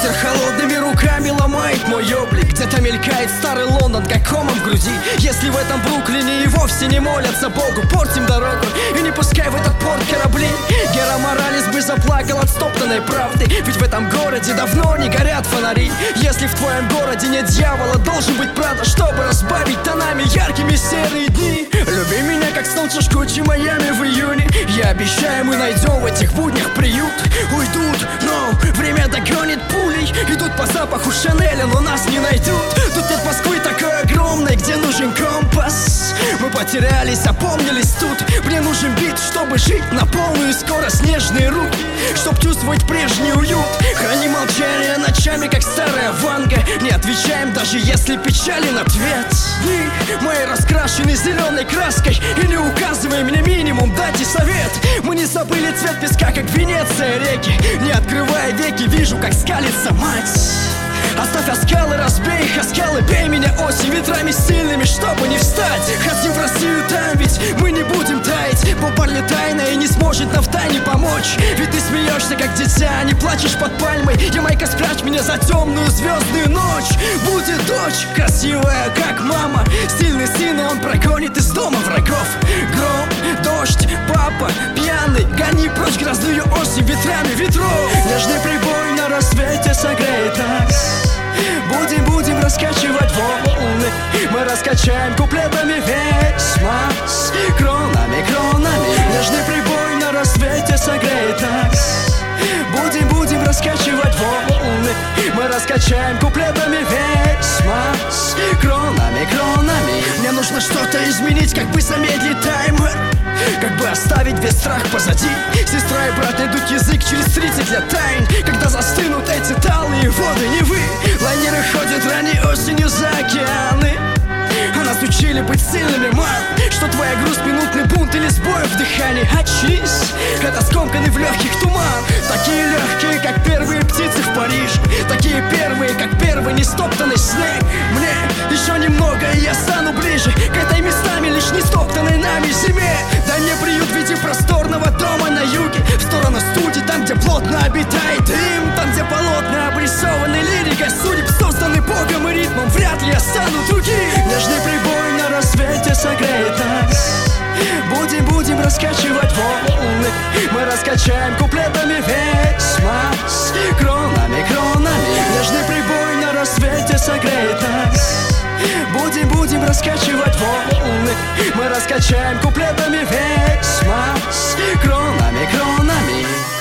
Ветер холодными руками ломает мой облик. Где-то мелькает старый Лондон, как комом в груди. Если в этом Бруклине и вовсе не молятся Богу, портим дорогу и не пускай в этот порт корабли. Гера Моралес бы заплакал от стоптанной правды, ведь в этом городе давно не горят фонари. Если в твоем городе нет дьявола, должен быть правда, чтобы разбавить тонами яркими серые дни. Люби меня, как солнце жгучей Майами в июне. Я обещаю, мы найдем в этих буднях приют. Уйдут, но время догонит пулей. Идут по запаху Шанеля, но нас не найдут. Тут нет Москвы такой огромной, где нужен компас. Мы потерялись, опомнились тут. Мне нужен бит, чтобы жить на полную скорость, нежные руки, чтоб чувствовать прежний уют. Храни молчание ночами, как старая Ванга. Не отвечаем, даже если печален ответ. Дни мои раскрашены зеленой краской, и не указывай мне минимум, дайте совет. Мы не забыли цвет песка, как Венеция реки. Не открывая веки, вижу, как скалится мать. Оставь оскалы, разбей их оскалы, бей меня осень ветрами сильными, чтобы не встать. Хотим в Россию там, ведь мы не будем таять. Боб Марли тайна и не сможет нам втайне помочь. Ведь ты смеешься, как дитя, не плачешь под пальмой. Ямайка, спрячь меня за темную звездную ночь. Будет дочь, красивая, как мама. Стильный сын, и он прогонит из дома врагов. Гром, дождь, папа, пьяный, гони прочь грозную осень ветрами ветров. Нежный прибой на рассвете согреет нас. Будем раскачивать волны. Мы раскачаем куплетами весь масс. Кронами. Нежный прибой на рассвете согреет нас. Будем раскачивать волны. Мы раскачаем куплетами весь масс. Кронами. Мне нужно что-то изменить, как бы замедлить таймер, как бы оставить весь страх позади. Сестра и брат найдут язык через 30 лет тайн, когда застынут эти талые воды Невы. Лайнеры ходят ранней осенью за океаны, а нас учили быть сильными, мам. Что твоя грусть, минутный бунт или сбой в дыхании. Очнись, это скомканный в легких туман. Такие легкие, как первые птицы в Париже. Такие первые, как первый нестоптанный снег. Мне еще немного, и я стану ближе к этой местами лишь не стоптанной нами зиме. Дай мне приют в виде просторного дома на юге, в сторону студии, там, где плотно обитает дым. Там, где полотна обрисованы лирикой судеб, созданы Богом и ритмом, вряд ли я стану другим. Нежный прибой на рассвете согреет нас. Будем раскачивать волны. Мы раскачаем куплетами весь масс. Кронами. Нежный прибой на рассвете согреет нас. Будем раскачивать волны. Мы раскачаем куплетами весь масс. Кронами.